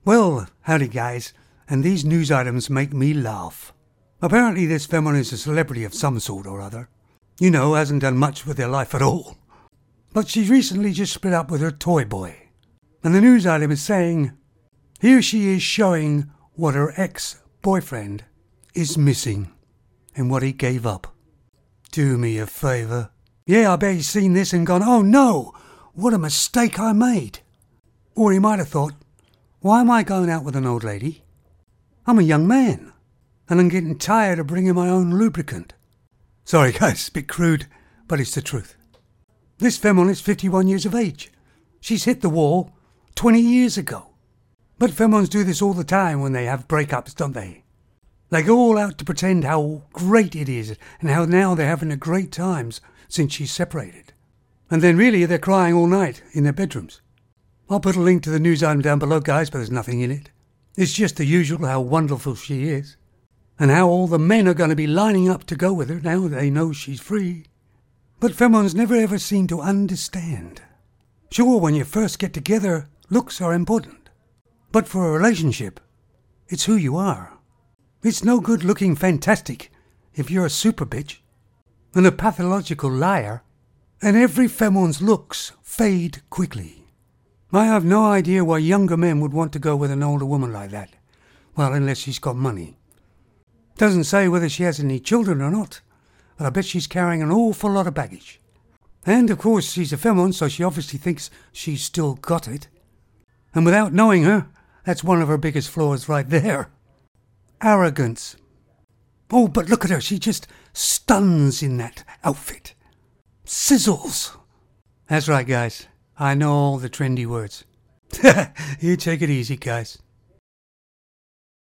Well, howdy guys, and these news items make me laugh. Apparently this femme is a celebrity of some sort or other. You know, hasn't done much with their life at all. But she recently just split up with her toy boy. And the news item is saying, here she is showing what her ex-boyfriend is missing and what he gave up. Do me a favour. Yeah, I bet he's seen this and gone, oh no, what a mistake I made. Or he might have thought, why am I going out with an old lady? I'm a young man, and I'm getting tired of bringing my own lubricant. Sorry guys, a bit crude, but it's the truth. This femme is 51 years of age. She's hit the wall 20 years ago. But femmes do this all the time when they have breakups, don't they? They go all out to pretend how great it is and how now they're having a great times since she's separated. And then really they're crying all night in their bedrooms. I'll put a link to the news item down below, guys, but there's nothing in it. It's just the usual how wonderful she is. And how all the men are going to be lining up to go with her now they know she's free. But femmes never ever seem to understand. Sure, when you first get together, looks are important. But for a relationship, it's who you are. It's no good looking fantastic if you're a super bitch and a pathological liar, and every femme's looks fade quickly. I have no idea why younger men would want to go with an older woman like that. Well, unless she's got money. Doesn't say whether she has any children or not, but I bet she's carrying an awful lot of baggage. And of course she's a femme, so she obviously thinks she's still got it. And without knowing her, that's one of her biggest flaws right there. Arrogance. Oh, but look at her, she just stuns in that outfit. Sizzles. That's right, guys. I know all the trendy words. You take it easy, guys.